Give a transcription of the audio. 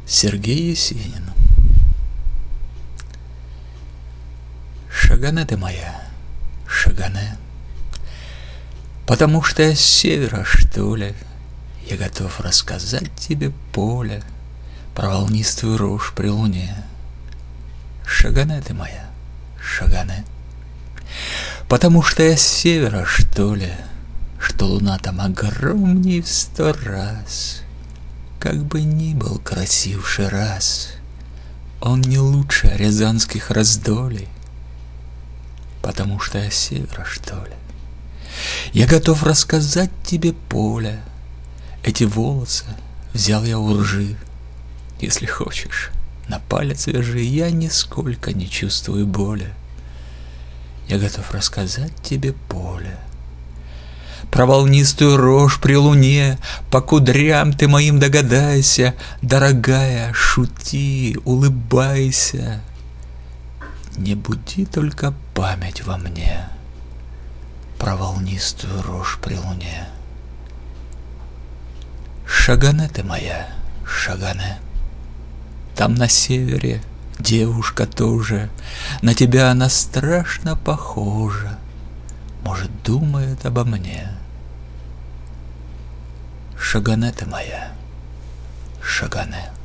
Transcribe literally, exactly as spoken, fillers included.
Сергей Есенин. Шагане ты моя, Шагане, потому что я с севера, что ли, я готов рассказать тебе поле про волнистую рожь при луне. Шагане ты моя, Шагане, потому что я с севера, что ли, что луна там огромней в сто раз. Как бы ни был красив Шираз, он не лучше рязанских раздолей, потому что я с севера, что ли. Я готов рассказать тебе поле, эти волосы взял я у ржи. Если хочешь, на палец вяжи, я нисколько не чувствую боли. Я готов рассказать тебе поле про волнистую рожь при луне, по кудрям ты моим догадайся, дорогая, шути, улыбайся. Не буди только память во мне про волнистую рожь при луне. Шагане ты моя, Шагане, там на севере девушка тоже, на тебя она страшно похожа, может, думает обо мне. Шагане ты моя, Шагане.